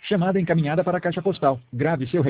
Chamada encaminhada para a caixa postal. Grave seu